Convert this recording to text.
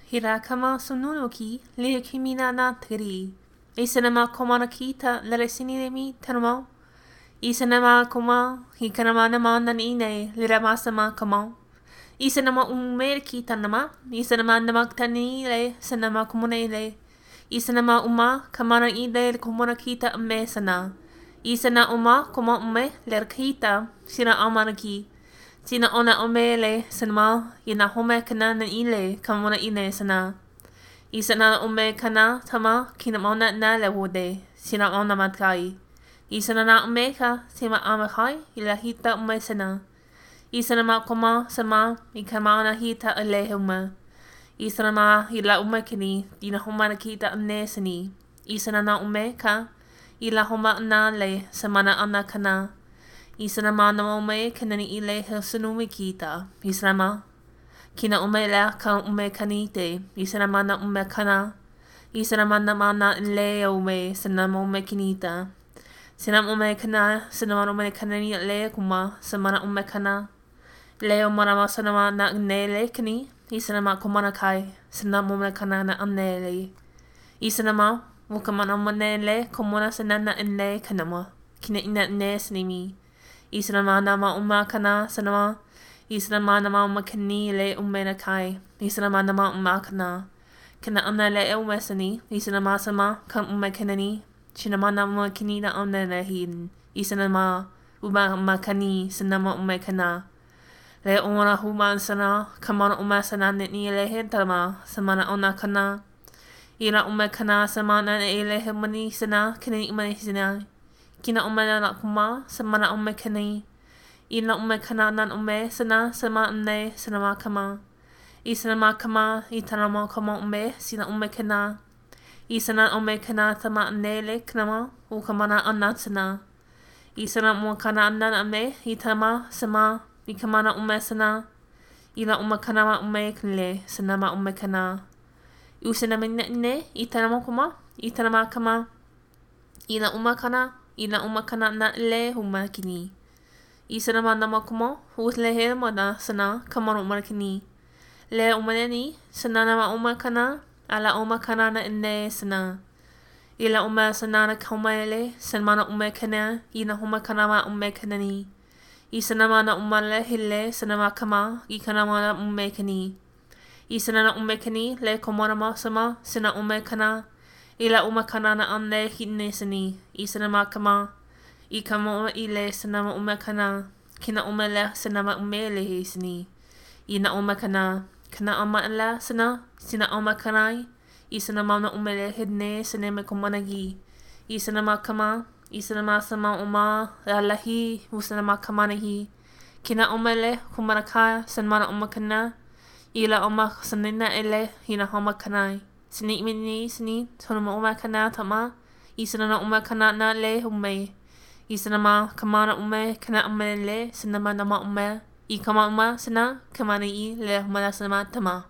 Hirakama sununoki le kimina na tiri. Isanama komana kita leresini de mi tanamo. Isanama koma hikanama nama nanine liramasama kamo. Isanama umerki tanama. Isanama namak tani le sanama komune le. Isanama uma kamana ide komona kita mesana. Isana uma koma ume lerkita sina amanaki. Sina ona omele sanma ina home kana na ile kamona ine sana. Isana ome kana tama kina mona na lewode sina ona matkai. Isana na omeka sima amakai ila hita ume sana. Isana ma koma sama ikamana hita alehuma. Isana ma ila umekini ina homa na kita amnesani. Isana na umeka ila homa na le samana ana kana. Isanama na ume kanani ile sunumi kita. Isanama kina ume la ka ume kanite. Isanama na ume kana. Isanama na mana le ume sanama ume kinita. Sinam ume kana sanama ume kanani le kuma samana ume kana. Leo marama sanama na nele kani. Isanama kumana kai sanama ume kana na amnele. Isanama mukamana manele kumana sanana nle kanama. Kina ina ne snimi. Isanama nama kana sanama. Isanama nama kani le na kai. Isanama nama kana. Kana amna le sani. Isanama sama kam kanani. Shinama nama kani na amna le hin. Isanama kani sanama kana. Le ona human sana. Kamana sana ni le hentama. Samana ona kana. Ila kana samana ele mani sana. Kani mani sana. Kina na kuma samana kani. Ina kana nan sana sama sanama kama. Isanama kama itanama kama sina kana. Isana kana sama le kanama ukamana anatsana. Isana kana anan itama sama ikamana sana. Ila kana kanle sanama kana. Usanama ne itanama kuma itanama kama. Ila kana. Ina kana na le humakini. Isanama nama kuma huslehe mana sana kamano umakini. Le umaneni sana nama kana ala kana na sana. Ila sana na kaumele sanmana kana ina kana ma kanani. Isanama na le hille sanama kama ikanama na kani. Isanana kani le komana sama sana kana. Ila kana na amne hitne sani. Isanama kama. Ikama ile sanama kana. Kina le sanama le sani. Ina kana. Kana la sana. Sina kanai. Isanama na le hitne sanema kumanagi. Isanama kama. Isanama sama alahi. Usanama kamanahi. Kina le kumanaka sanmana kana. Ila sanina ele hina kanai. Sini mini sini tonoma kana tama. Isanana kana na le Isanama kamana kana le sanama nama Ikama sana kamana le sana tama.